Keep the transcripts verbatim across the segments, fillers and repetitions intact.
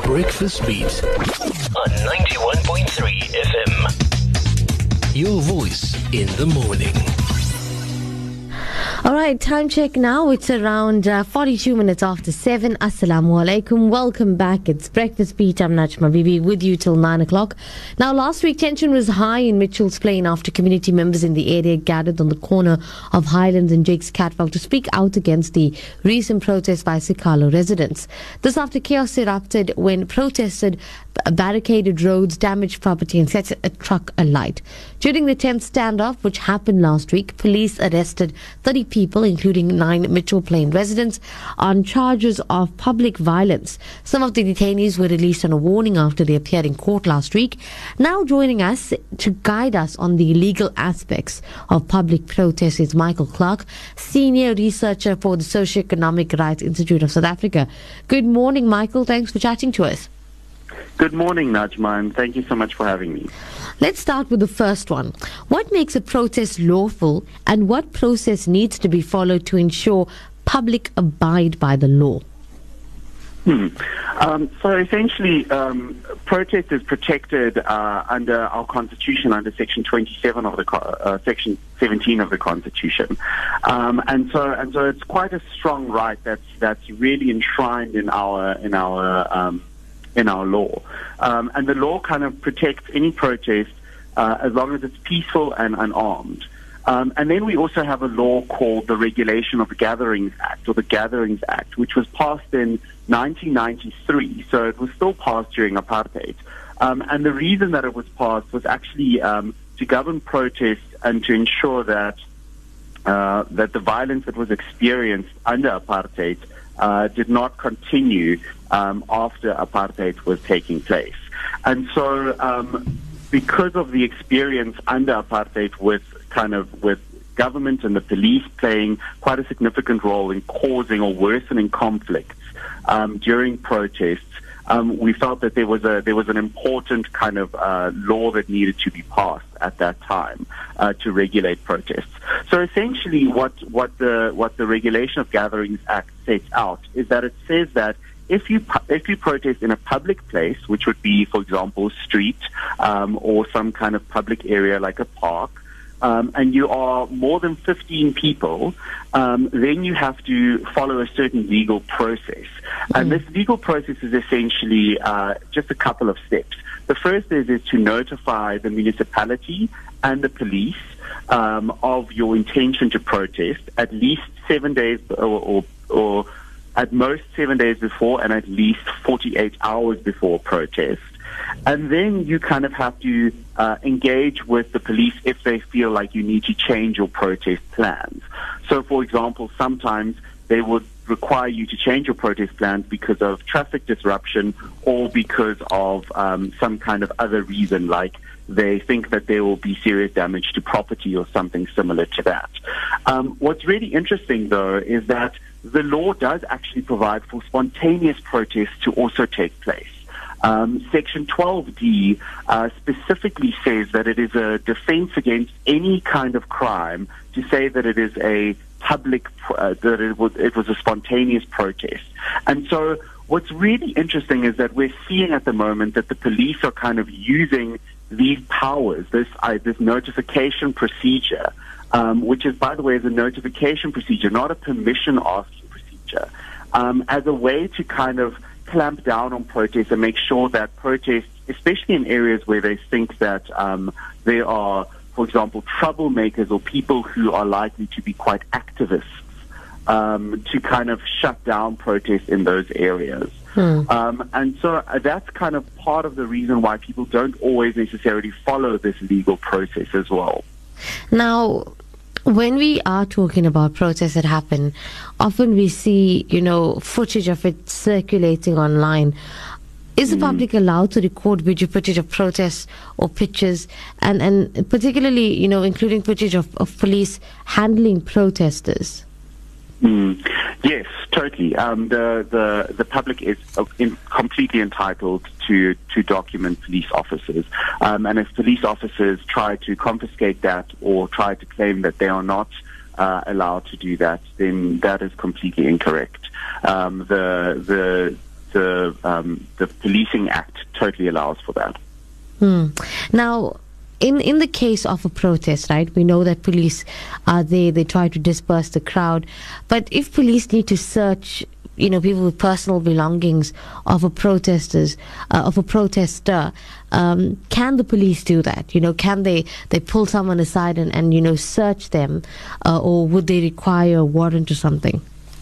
Breakfast Beat on ninety-one point three F M. Your voice in the morning. All right, time check now. It's around uh, forty-two minutes after seven. Assalamu alaikum. Welcome back. It's Breakfast Beat. I'm Najma Bibi with you till nine o'clock. Now, last week, tension was high in Mitchell's Plain after community members in the area gathered on the corner of Highlands and Jake's Catwell to speak out against the recent protest by Sikalo residents. This after chaos erupted when protesters barricaded roads, damaged property and set a truck alight. During the tenth standoff, which happened last week, police arrested thirty people, including nine Mitchell Plain residents, on charges of public violence. Some of the detainees were released on a warning after they appeared in court last week. Now joining us to guide us on the legal aspects of public protest is Michael Clark, Senior Researcher for the Socioeconomic Rights Institute of South Africa. Good morning, Michael. Thanks for chatting to us. Good morning, Najma, and thank you so much for having me. Let's start with the first one. What makes a protest lawful, and what process needs to be followed to ensure public abide by the law? Hmm. Um, so essentially, um, protest is protected uh, under our Constitution, under Section twenty-seven of the uh, Section seventeen of the Constitution, um, and so and so it's quite a strong right that's that's really enshrined in our in our um, in our law, um, and the law kind of protects any protest uh, as long as it's peaceful and unarmed. Um, and then we also have a law called the Regulation of the Gatherings Act, or the Gatherings Act, which was passed in nineteen ninety-three, so it was still passed during apartheid. Um, and the reason that it was passed was actually um, to govern protests and to ensure that uh, that the violence that was experienced under apartheid uh, did not continue um, after apartheid was taking place. And so um, because of the experience under apartheid with kind of with government and the police playing quite a significant role in causing or worsening conflicts um, during protests, um, we felt that there was a there was an important kind of uh, law that needed to be passed at that time uh, to regulate protests. So essentially, what what the what the Regulation of Gatherings Act sets out is that it says that if you if you protest in a public place, which would be, for example, a street um, or some kind of public area like a park, Um, and you are more than fifteen people, um, then you have to follow a certain legal process. Mm. And this legal process is essentially uh, just a couple of steps. The first is, is to notify the municipality and the police um, of your intention to protest at least seven days or, or, or at most seven days before and at least forty-eight hours before protest. And then you kind of have to uh, engage with the police if they feel like you need to change your protest plans. So, for example, sometimes they would require you to change your protest plans because of traffic disruption or because of um, some kind of other reason, like they think that there will be serious damage to property or something similar to that. Um, what's really interesting, though, is that the law does actually provide for spontaneous protests to also take place. Um, Section twelve D uh, specifically says that it is a defense against any kind of crime to say that it is a public, uh, that it was, it was a spontaneous protest. And so what's really interesting is that we're seeing at the moment that the police are kind of using these powers, this, uh, this notification procedure, um, which is, by the way, is a notification procedure, not a permission asking procedure, um, as a way to kind of clamp down on protests and make sure that protests, especially in areas where they think that um, there are, for example, troublemakers or people who are likely to be quite activists, um, to kind of shut down protests in those areas. Hmm. Um, and so uh, that's kind of part of the reason why people don't always necessarily follow this legal process as well. Now, when we are talking about protests that happen, often we see, you know, footage of it circulating online. Is the mm. public allowed to record video footage of protests or pictures, and, and particularly, you know, including footage of, of police handling protesters? Mm. Yes, totally. Um, the, the the public is in, completely entitled to to document police officers, um, and if police officers try to confiscate that or try to claim that they are not uh, allowed to do that, then that is completely incorrect. Um, the the the um, the Policing Act totally allows for that. Hmm. Now, in in the case of a protest, right, we know that police are there, they try to disperse the crowd, but if police need to search, you know, people with personal belongings of a protesters, uh, of a protester, um, can the police do that? You know, can they, they pull someone aside and, and you know, search them, uh, or would they require a warrant or something?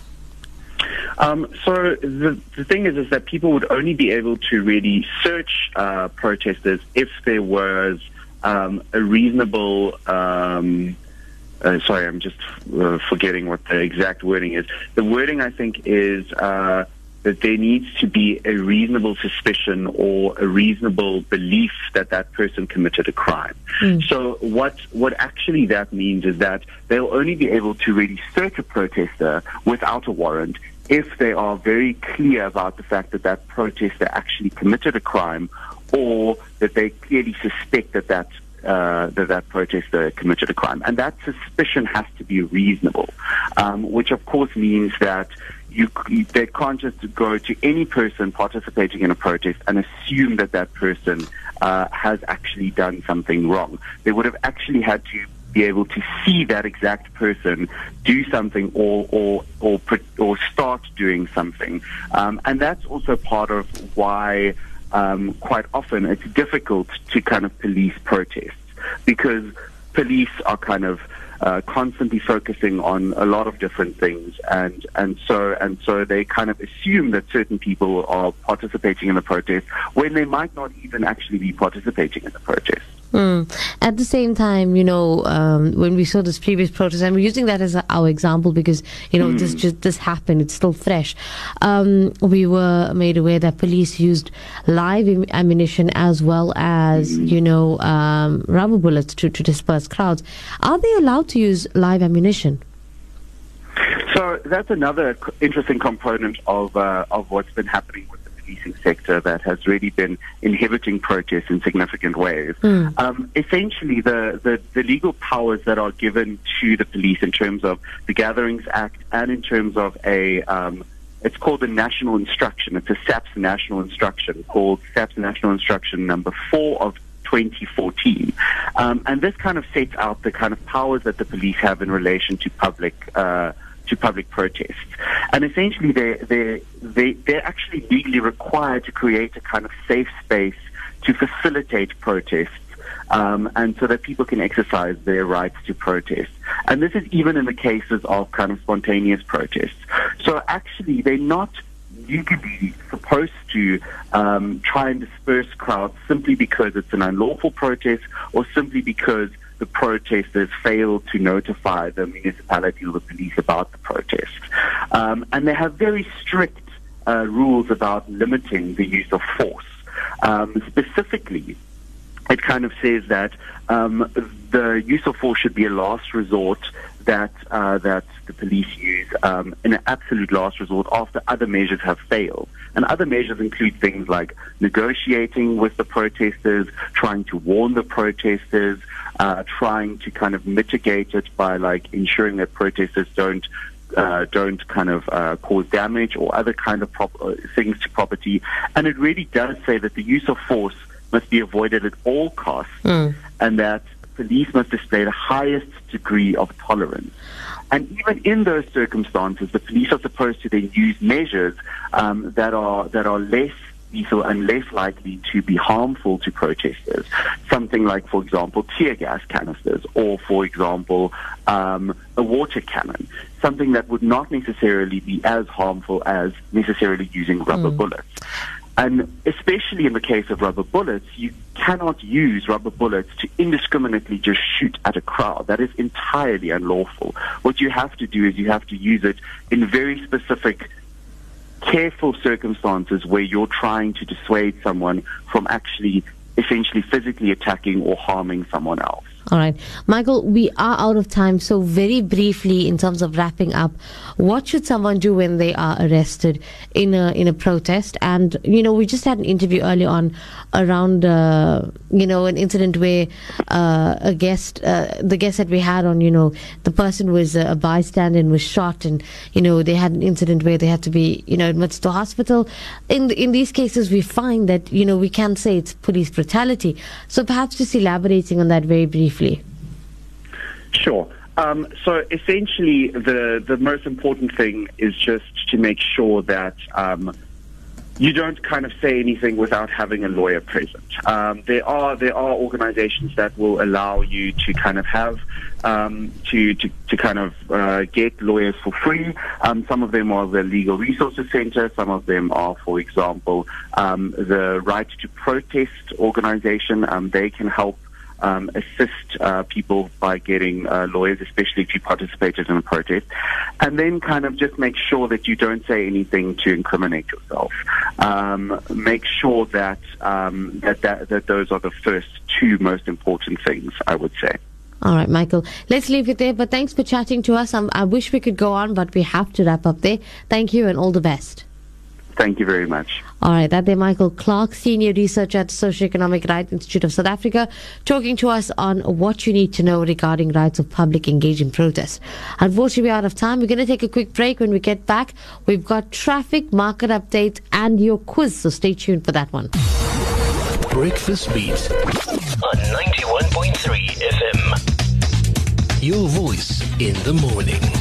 Um, so the, the thing is, is that people would only be able to really search uh, protesters if there was um, a reasonable. Um, uh, sorry, I'm just uh, forgetting what the exact wording is. The wording, I think, is uh, that there needs to be a reasonable suspicion or a reasonable belief that that person committed a crime. Mm. So what what actually that means is that they'll only be able to really search a protester without a warrant if they are very clear about the fact that that protester actually committed a crime, or that they clearly suspect that that uh, that that protester committed a crime. And that suspicion has to be reasonable, um, which of course means that you, they can't just go to any person participating in a protest and assume that that person uh, has actually done something wrong. They would have actually had to be able to see that exact person do something or or or or start doing something, um, and that's also part of why um, quite often it's difficult to kind of police protests, because police are kind of uh, constantly focusing on a lot of different things, and and so and so they kind of assume that certain people are participating in the protest when they might not even actually be participating in the protest. Mm. At the same time, you know, um, when we saw this previous protest, and we're using that as a, our example because, you know, mm. this just this happened, it's still fresh. Um, we were made aware that police used live am- ammunition as well as, mm. you know, um, rubber bullets to, to disperse crowds. Are they allowed to use live ammunition? So that's another interesting component of uh, of what's been happening with the policing sector that has really been inhibiting protests in significant ways. Mm. Um, essentially, the, the, the legal powers that are given to the police in terms of the Gatherings Act and in terms of a, um, it's called the National Instruction. It's a SAPS National Instruction called SAPS National Instruction number four of twenty fourteen. Um, and this kind of sets out the kind of powers that the police have in relation to public uh, to public protests. And essentially they they they they're actually legally required to create a kind of safe space to facilitate protests, um, and so that people can exercise their rights to protest. And this is even in the cases of kind of spontaneous protests. So actually they're not legally supposed to um, try and disperse crowds simply because it's an unlawful protest or simply because the protesters failed to notify the municipality or the police about the protest. Um, and they have very strict uh, rules about limiting the use of force. Um, specifically, it kind of says that um, the use of force should be a last resort, that uh, that the police use um, in an absolute last resort after other measures have failed. And other measures include things like negotiating with the protesters, trying to warn the protesters, uh, trying to kind of mitigate it by like ensuring that protesters don't uh, don't kind of uh, cause damage or other kind of prop- uh, things to property. And it really does say that the use of force must be avoided at all costs, mm. and that police must display the highest degree of tolerance. And even in those circumstances, the police are supposed to then use measures um, that are that are less lethal and less likely to be harmful to protesters. Something like, for example, tear gas canisters, or, for example, um, a water cannon. Something that would not necessarily be as harmful as necessarily using rubber mm. bullets. And especially in the case of rubber bullets, you cannot use rubber bullets to indiscriminately just shoot at a crowd. That is entirely unlawful. What you have to do is you have to use it in very specific, careful circumstances where you're trying to dissuade someone from actually essentially physically attacking or harming someone else. All right. Michael, we are out of time. So very briefly, in terms of wrapping up, what should someone do when they are arrested in a in a protest? And, you know, we just had an interview earlier on around, uh, you know, an incident where uh, a guest, uh, the guest that we had on, you know, the person was a bystander and was shot. And, you know, they had an incident where they had to be, you know, admitted to hospital. In, in these cases, we find that, you know, we can say it's police brutality. So perhaps just elaborating on that very briefly. Sure. Um, so essentially, the, the most important thing is just to make sure that um, you don't kind of say anything without having a lawyer present. Um, there are there are organizations that will allow you to kind of have um, to, to to kind of uh, get lawyers for free. Um, some of them are the Legal Resources Center. Some of them are, for example, um, the Right to Protest organization. Um, they can help Um, assist uh, people by getting uh, lawyers, especially if you participated in a protest, and then kind of just make sure that you don't say anything to incriminate yourself. Um, make sure that, um, that that that those are the first two most important things, I would say. All right, Michael, let's leave it there, but thanks for chatting to us. Um, I wish we could go on, but we have to wrap up there. Thank you and all the best. Thank you very much. All right, that there, Michael Clark, Senior Researcher at Socioeconomic Rights Institute of South Africa, talking to us on what you need to know regarding rights of public engaged in protest. Unfortunately, we're out of time. We're going to take a quick break. When we get back, we've got traffic, market updates, and your quiz, so stay tuned for that one. Breakfast Beat on ninety-one point three F M. Your voice in the morning.